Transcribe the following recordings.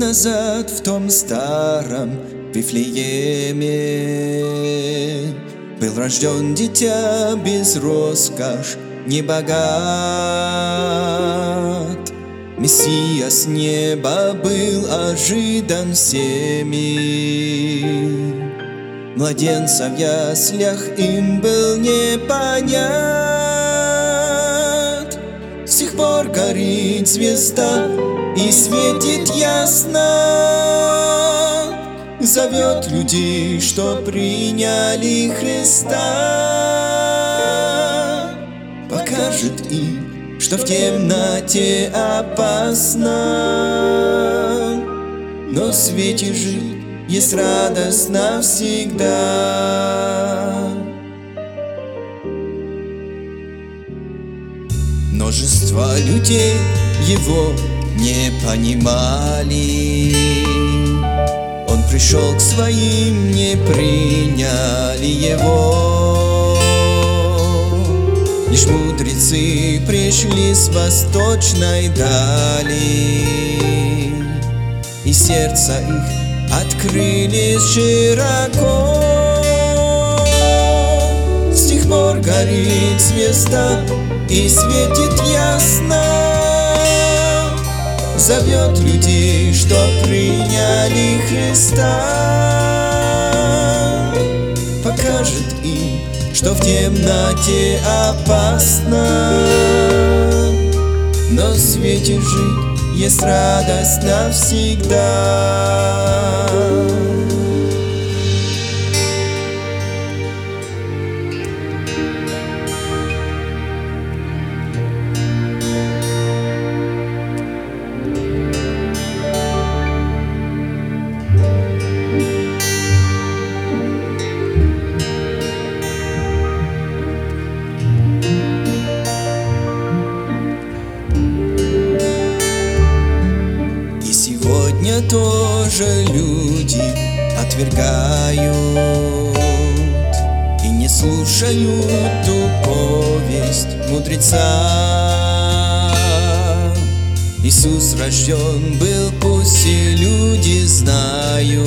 назад в том старом Вифлееме был рожден дитя без роскошь, не богат. Мессия с неба был ожидан всеми. Младенца в яслях им был не понят. С тех пор горит звезда и светит ясно, зовет людей, что приняли Христа. Покажет им, что в темноте опасно, но в свете жить есть радость навсегда. Множество людей его не понимали. Он пришел к своим, не приняли его. Лишь мудрецы пришли с восточной дали, и сердца их открылись широко. С тех пор горит звезда и светит ясно, зовет людей, что приняли Христа. Покажет им, что в темноте опасно, но в свете жить есть радость навсегда. Сегодня тоже люди отвергают и не слушают ту повесть мудреца. Иисус рожден был, пусть все люди знают,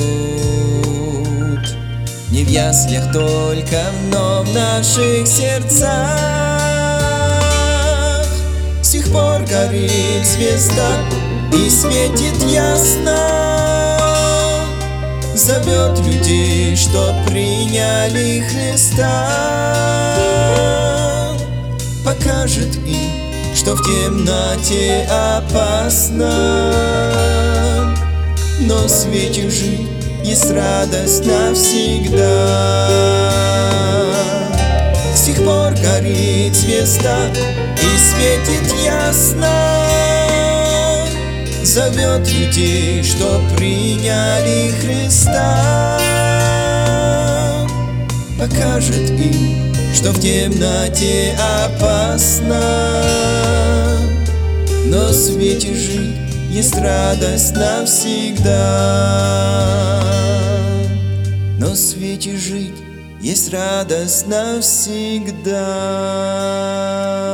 не в яслях только, но в наших сердцах. С тех пор горит звезда и светит ясно, зовет людей, что приняли Христа. Покажет им, что в темноте опасно, но в свете жить есть радость навсегда. С тех пор горит звезда и светит ясно, зовет людей, что приняли Христа. Покажет им, что в темноте опасно, но в свете жить есть радость навсегда. Но в свете жить есть радость навсегда.